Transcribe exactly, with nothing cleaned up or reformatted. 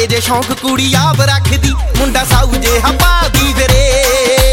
ਜੇ ਸ਼ੌਂਕ ਕੁੜੀ ਆਪ ਰੱਖਦੀ, ਮੁੰਡਾ ਸਾਊ ਜੇ ਹਪਾ ਦੀ ਫਿਰੇ।